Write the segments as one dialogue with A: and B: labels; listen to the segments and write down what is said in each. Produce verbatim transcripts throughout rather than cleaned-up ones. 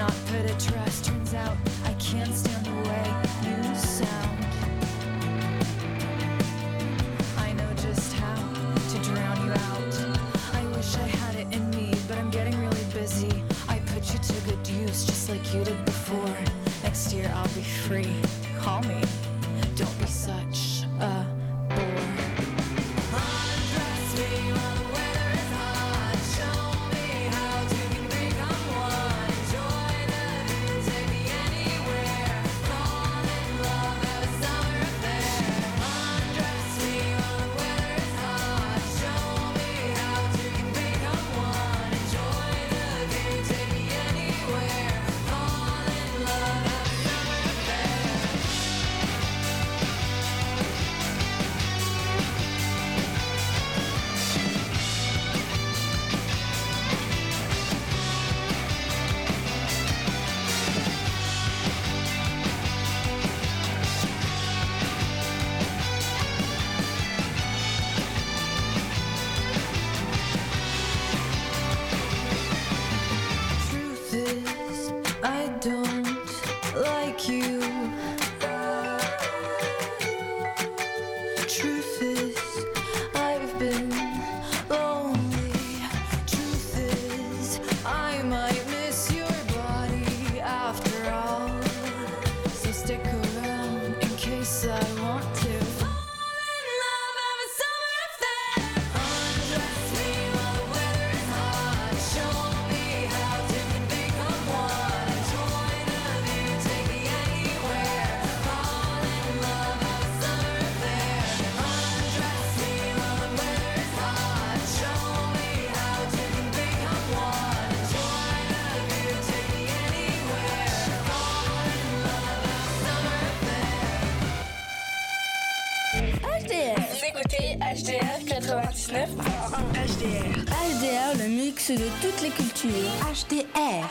A: not put a trust. Turns out I can't stand the way you sound. I know just how to drown you out. I wish I had it in me, but I'm getting really busy. I put you to good use, just like you did before. Next year I'll be free. Call me. Don't be such a bore. Undress me while the weather is hot. Show me how to become one. Enjoy the view, take me anywhere. Fall in love, have a summer affair. Undress me while the weather is hot. Show me how to become one. Enjoy the view, take me anywhere. Fall in love, have a summer affair. Truth is, I don't like you. Truth is, I've been lonely. Truth is, I might miss your body after all. So stick around in case I want to. Fall in love, have a summer affair. Undress me while the weather is hot. Show me how to become one. Enjoy the view, take me anywhere. Fall in love, have a summer affair. Undress me while the weather is hot. Show me how to become one. Enjoy the view, take me anywhere. Fall in love, have a summer affair.
B: H D R.
C: Vous écoutez H D R quatre-vingt-dix-neuf point un.
B: H D R. H D R, le mix de toutes les cultures. H D R.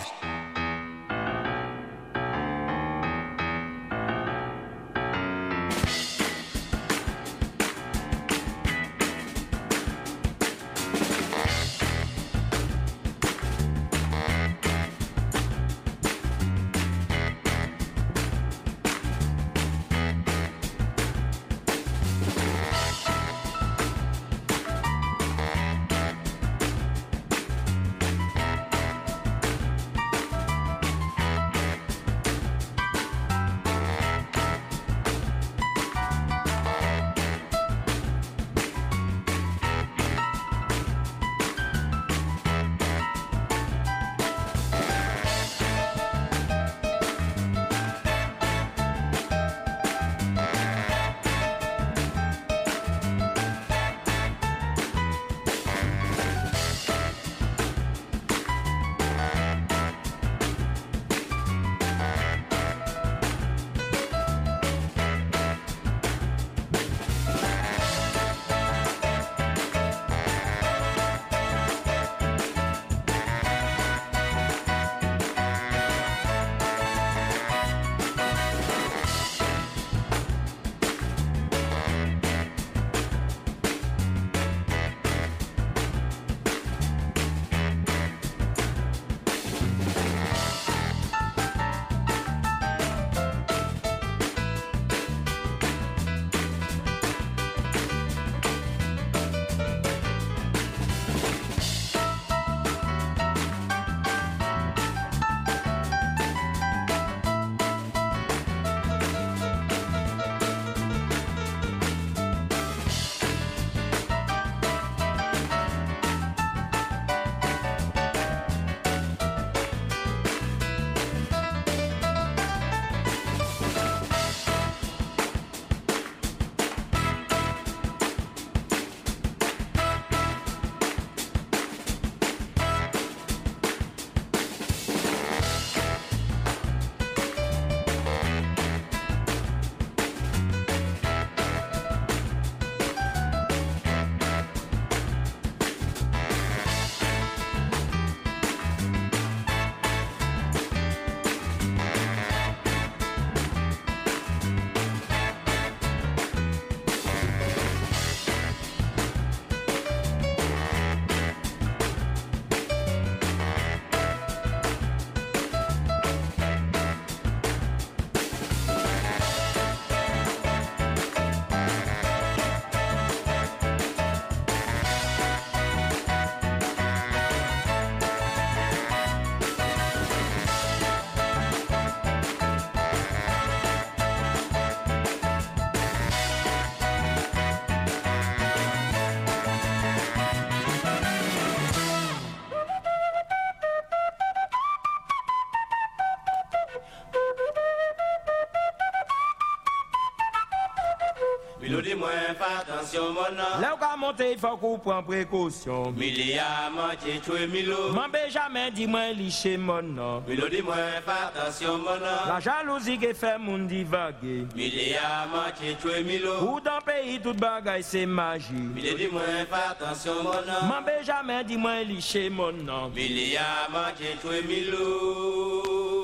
D: Milo dit moi, fais attention, mon nom.
E: Là où qu'a monter, il faut qu'on prenne précaution.
D: Milia, manche, tu es Milo.
E: M'en jamais dit moi, licher mon nom.
D: Milo dit moi, fais attention, mon nom.
E: La jalousie qui fait mon divaguer.
D: Milia, manche, tu es Milo.
E: Ou dans le pays, toute bagaille, c'est magie.
D: Milo dit moi, fais attention, mon nom.
E: M'en jamais dit moi, licher mon nom.
D: Milia, manche, tu es Milo.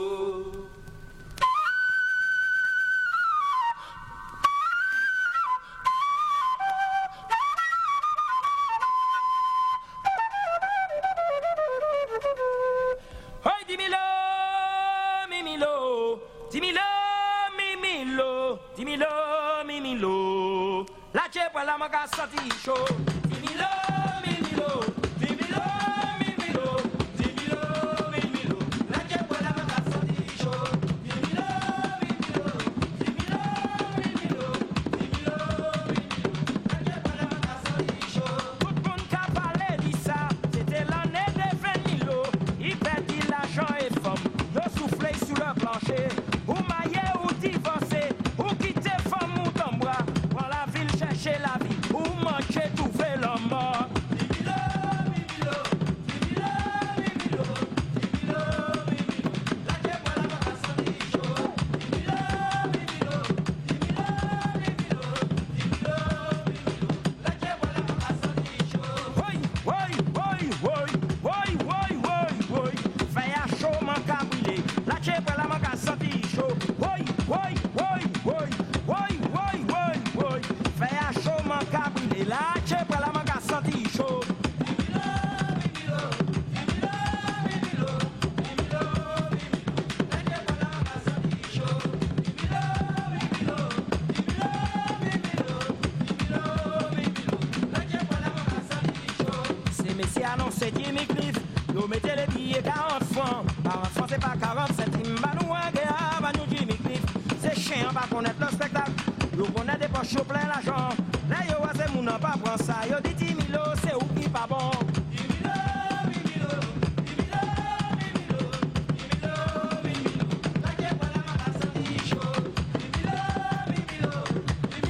E: La chepa la maga sati show. Dimilo, mimilo, dimilo, mimilo, dimilo, mimilo. La chepa la maga sati show. Dimilo, mimilo, dimilo, mimilo, dimilo, mimilo. La chepa la maga sati show. Tout le monde qui parlait de ça, c'était l'année de vingt mille. Il perdit l'argent et femme, le soufflet sur le plancher. Ou maillé ou divorcé, ou quitter femme ou ton bras. Chercher la vie ou manger tout fait la mort. Dimilo, mimilo, dimilo, mimilo, dimilo, mimilo. La chepa la maga sati show. Dimilo, mimilo, dimilo, mimilo, dimilo, mimilo. La chepa la maga sati show. Oi, oi, oi, oi, oi, oi, oi, oi. Fais à chaud man ka brûler. La chepa la maga sati show. Oi, oi, oi, oi, oi, oi, oi, oi. Fais à chaud man ka brûler. La chepa la maga sati show. Dimilo, mimilo, dimilo, mimilo, dimilo, mimilo. La chepa la maga sati show. Dimilo, mimilo, dimilo, mimilo, dimilo, mimilo. La chepa la maga sati show. C'est messieurs annoncé Jimmy Cliff. Nous mettez les billets quarante francs. quarante francs c'est pas quarante centimes. Bah nous un gars, bah nous Jimmy Cliff. C'est chiant, on va connaître le spectacle. Nous connaît des poches au plein l'argent. Là yo c'est moun nan pas prend ça. Yo dit dix mille c'est ou qui pas bon. dix mille, mille, dix mille, mille, dix mille, mille. La chepa la maga sati show. dix mille, mille, dix mille,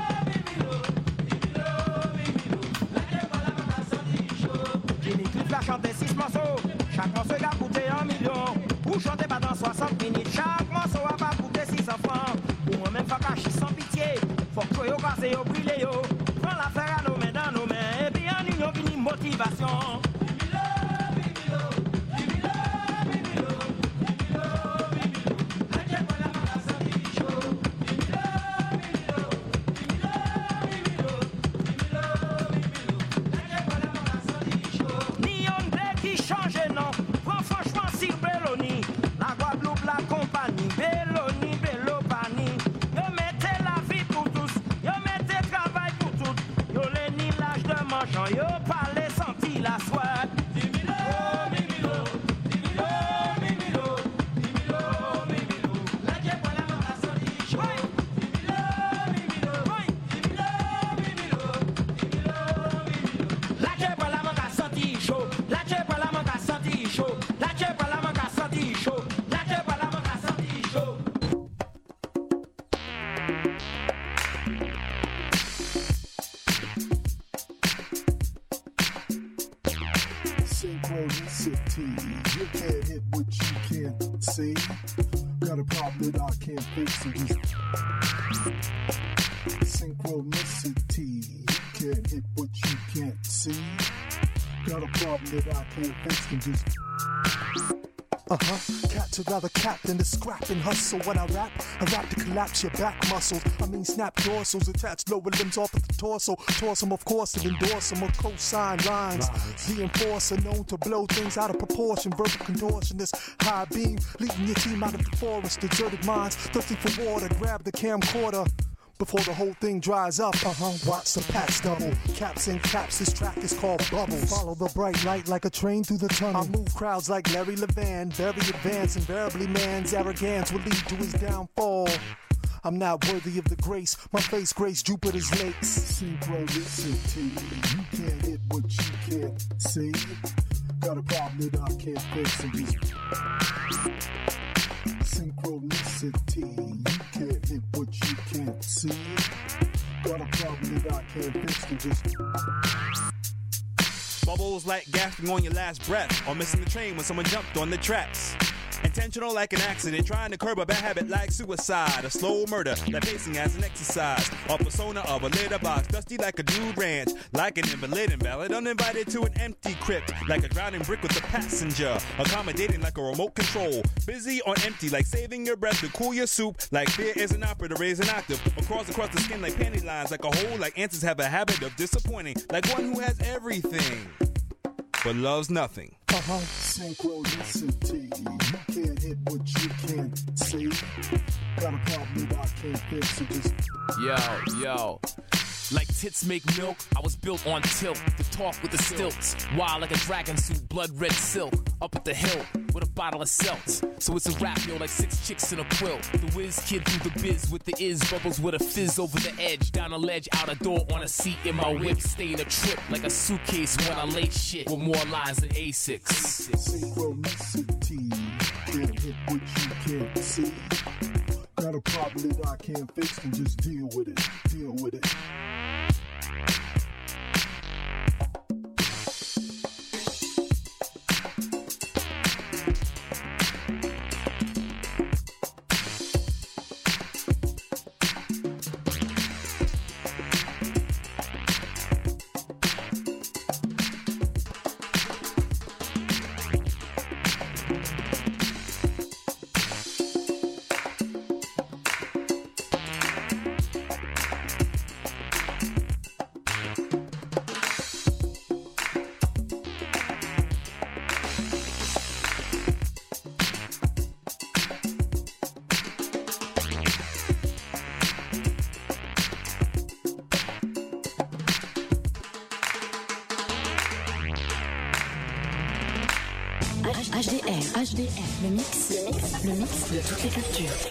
E: mille, dix mille, mille. La chepa la maga sati show. Jimmy Cliff a chanté six morceaux. Chaque morceau a coûté un million. Ou chanter pendant soixante minutes. Chaque morceau a pas coûté six cents francs. Ou moi même faut cacher sans pitié. Faut que yo casse yo brûle yo. Prends l'affaire à nos mains dans nos mains. Et puis en union vini motivation. Dimilo, mimilo, dimilo, mimilo, dimilo, mimilo. La chepa la maga sati show. Dimilo, mimilo, dimilo, mimilo, dimilo, mimilo. La chepa la maga sati show. Ni on de qui change non. Prends franchement si Belloni. La Guadeloupe la compagnie. Belloni, Bellopani. Yo mettez la vie pour tous. Yo mettez travail pour tout. Yo les ni l'âge de mangeant. Yo parlez senti la soie. Dimilo, mimilo, dimilo, mimilo, dimilo, mimilo. La chepa la maga sati show. Dimilo, mimilo, dimilo, mimilo, dimilo, mimilo. La chepa la maga sati show. La chepa la maga sati show. La chepa la maga sati show. La chepa la maga sati show.
F: Synchronicity, you can't hit what you can't see. Got a problem that I can't fix. So just synchronicity, you can't hit what you can't see. Got a problem that I can't fix. So just uh-huh. Cats would rather cap than to scrap and hustle. When I rap, I rap to collapse your back muscles. I mean snap dorsals, attach lower limbs off of the torso. Torse them, of course, and endorse them with cosign rhymes. The enforcer known to blow things out of proportion. Verbal contortionist, high beam, leading your team out of the forest. Deserted minds, thirsty for water. Grab the camcorder before the whole thing dries up. Uh-huh, watch the packs double. Caps and caps, this track is called Bubbles. Follow the bright light like a train through the tunnel. I move crowds like Larry Levan. Very advanced, invariably man's arrogance will lead to his downfall. I'm not worthy of the grace. My face grace Jupiter's lakes. Synchronicity, you can't hit what you can't see. Got a problem that I can't fix. And just synchronicity, you can't hit what you can't see. Got a just
G: bubbles like gasping on your last breath, or missing the train when someone jumped on the tracks. Intentional like an accident, trying to curb a bad habit like suicide, a slow murder like pacing as an exercise, a persona of a litter box, dusty like a dude ranch, like an invalid invalid, uninvited to an empty crypt, like a drowning brick with a passenger, accommodating like a remote control, busy on empty like saving your breath to cool your soup, like fear is an opera to raise an octave, across across the skin like panty lines, like a hole, like answers have a habit of disappointing, like one who has everything but loves nothing.
F: Uh-huh. Synchronicity. You can't hit what you can't see. Got a problem that I can't fix. It just
H: yo, yo. Like tits make milk, I was built on tilt. To talk with the stilts, wild like a dragon suit, blood red silk. Up at the hill with a bottle of seltz. So it's a rap, yo, like six chicks in a quilt. The whiz kid through the biz with the is bubbles with a fizz over the edge. Down a ledge, out a door, on a seat in my whip. Staying a trip like a suitcase when I lay shit with more lines than A six.
F: Synchronicity. Can't hit what you can't see. Got a problem that I can't fix, and just deal with it. Deal with it.
B: H D R, H D R, le mix, le mix, le mix de toutes les cultures.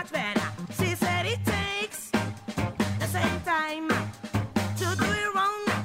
I: Time to do it wrong.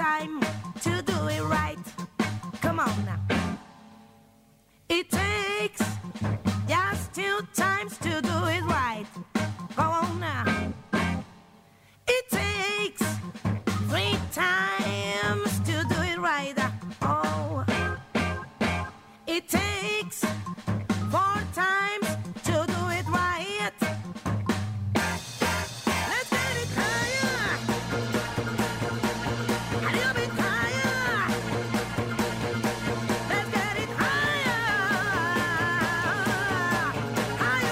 I: time to do it right. Come on now. It takes just two times to do it right. Go on now. It takes three times to do it right. Oh, it takes four times to do it right. Let's get it higher. A little bit higher. Let's get it higher. Higher,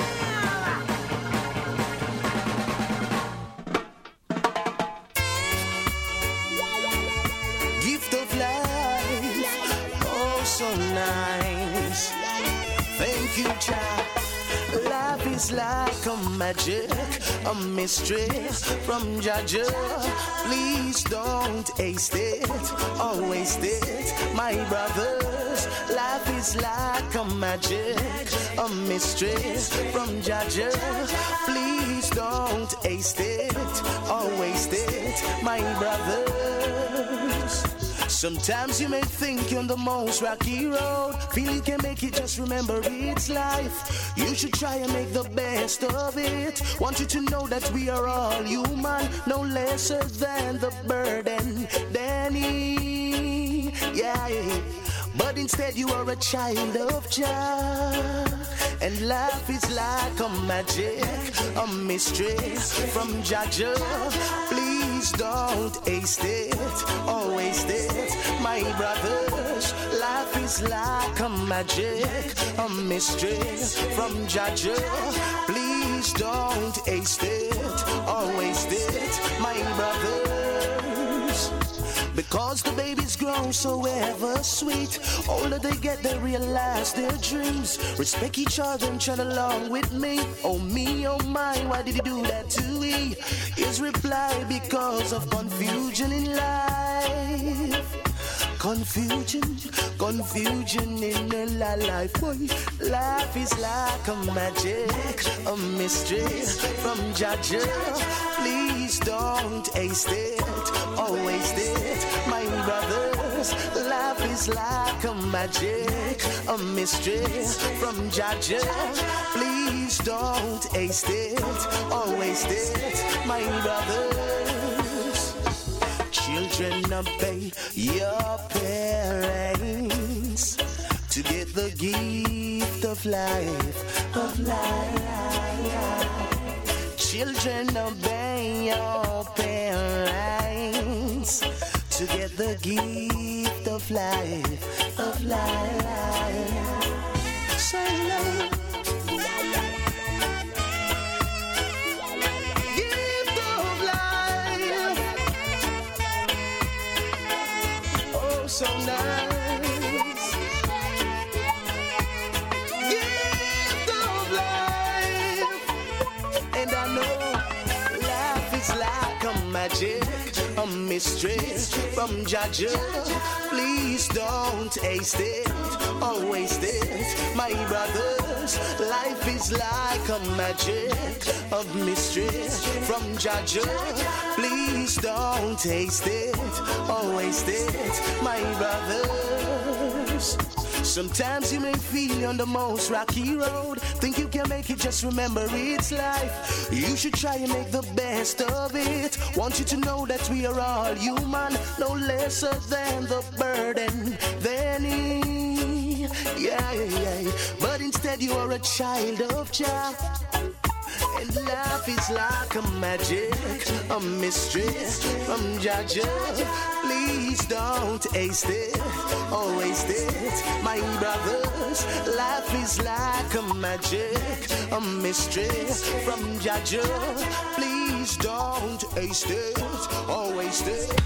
J: babe. Gift of life, oh so nice. Thank you, child. Life is like a magic, a mystery from Jaja. Please don't waste it, or waste it, my brothers. Life is like a magic, a mystery from Jaja. Please don't waste it, or waste it, my brothers. Sometimes you may think you're on the most rocky road, feel you can make it, just remember it's life. You should try and make the best of it. Want you to know that we are all human, no lesser than the burden Danny. Yeah, but instead you are a child of Jah. And life is like a magic, a mystery from Jaja. Please don't waste it, or waste it, my brothers. Life is like a magic, a mystery from Jaja. Please don't waste it, or waste it, my brothers. Because the babies grow so ever sweet, older they get, they realize their dreams. Respect each other and tread along with me. Oh me, oh my, why did you do that to me? His reply, because of confusion in life. Confusion, confusion in the life. Boy, life is like a magic, a mystery from Jaja. Please don't waste it, or waste it, my brothers. Life is like a magic, a mystery from Jaja. Please don't waste it, or waste it, my brothers. Children, obey your parents to get the gift of life, of life. Children, obey your parents to get the gift of life, of life. So love. So nice, gift of life. And I know life is like a magic, a mystery from Jaja. Please don't waste it, or waste it, my brothers. Life is like a magic, a mystery from Jaja. Please don't taste it, or waste it, my brothers. Sometimes you may feel you're on the most rocky road, think you can make it, just remember it's life. You should try and make the best of it. Want you to know that we are all human, no lesser than the burden than he. Yeah, yeah, yeah. But instead you are a child of Jah. And life is like a magic, a mystery from Jaja. Please don't waste it, or waste it, my brothers. Life is like a magic, a mystery from Jaja. Please don't waste it, or waste it.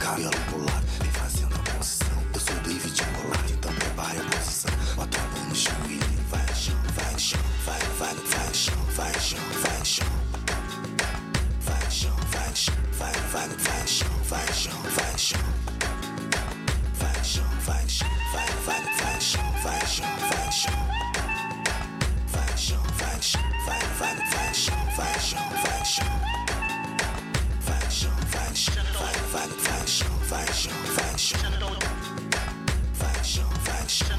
J: cabelo pro lado, vem fazendo a posição. Eu sou David Bolado, então prepare a posição. Bota a mão no chão e vai no chão, vai no chão, vai, vai, vai no chão, vai no chão, vai no chão. Vai no chão, vai no chão, vai, vai, vai no chão, vai no chão, vai no chão. Vai no chão, vai no chão, vai, vai, vai no chão, vai no chão, vai no chão. Vai no chão, vai no chão, vai, vai, vai no chão, vai no chão, vai no chão. Vai no chão, vai no chão, vai, vai, vai no chão, vai no chão, vai no chão. Vai no chão, vai no chão.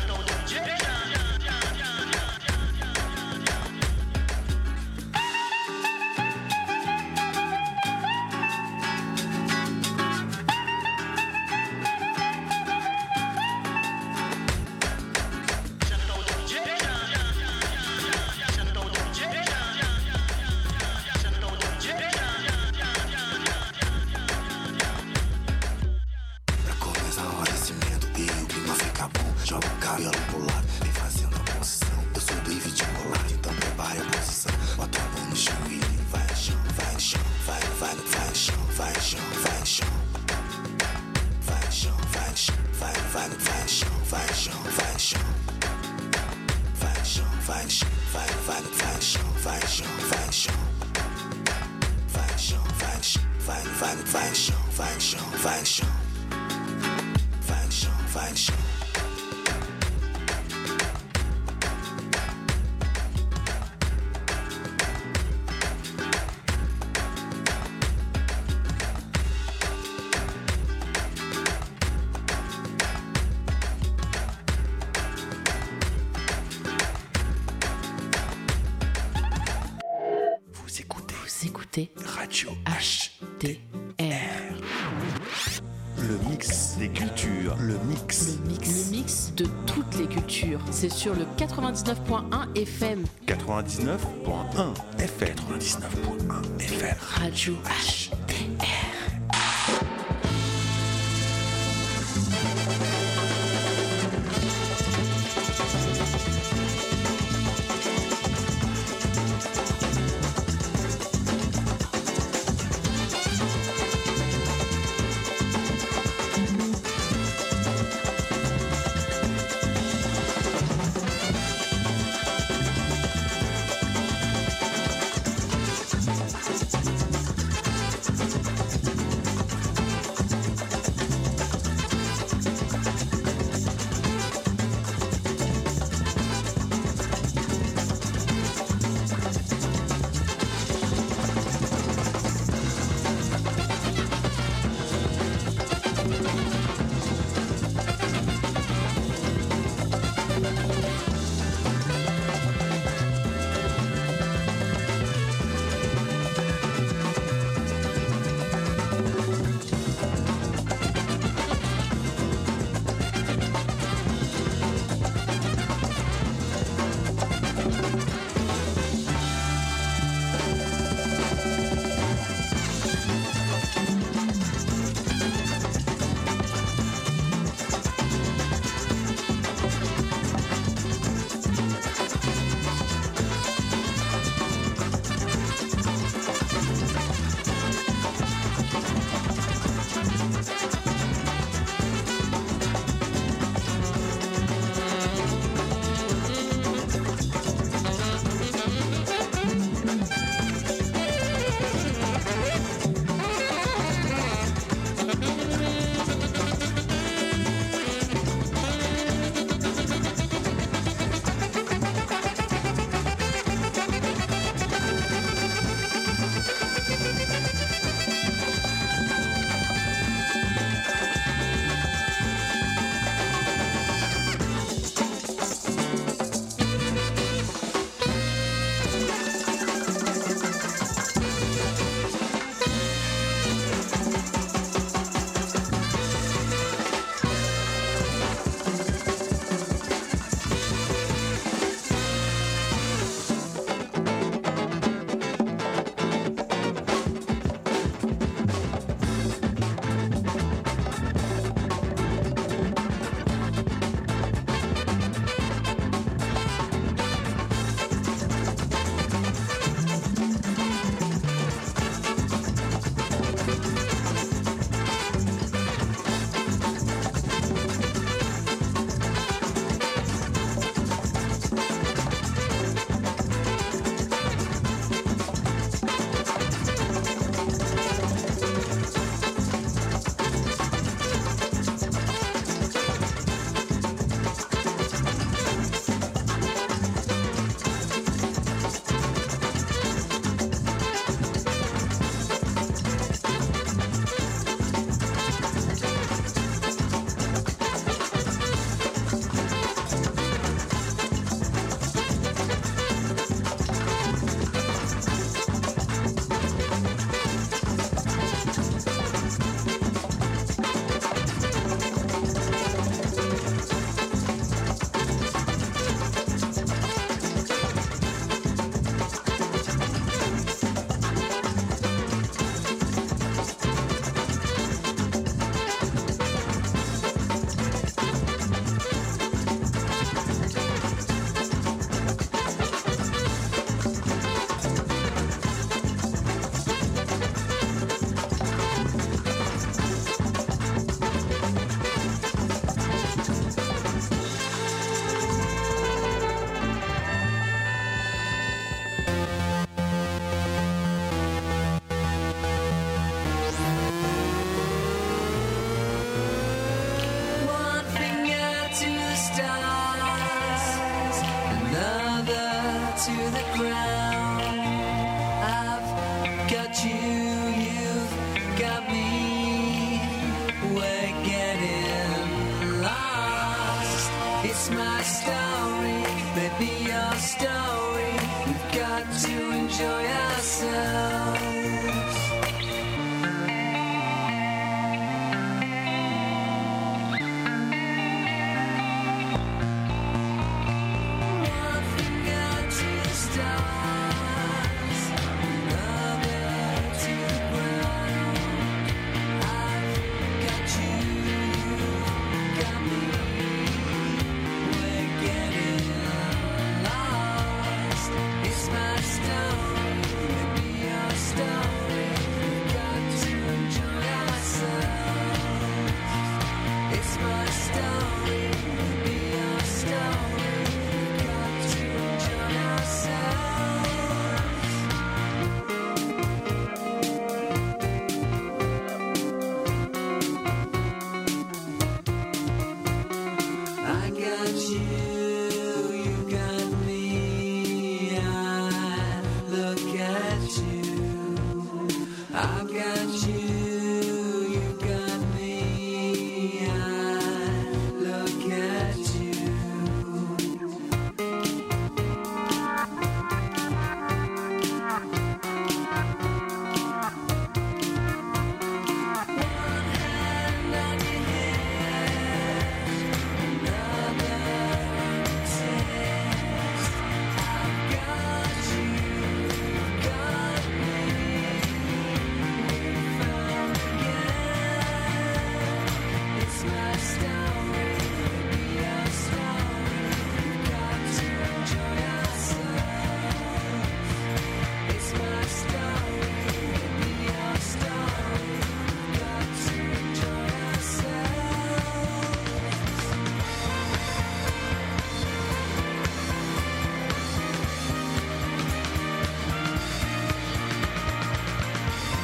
K: Radio H T R. Le mix des cultures. Le mix.
L: Le mix. Le mix de toutes les cultures. C'est sur le quatre-vingt-dix-neuf point un F M.
K: quatre-vingt-dix-neuf point un F M.
J: quatre-vingt-dix-neuf point un F M.
L: Radio H T R.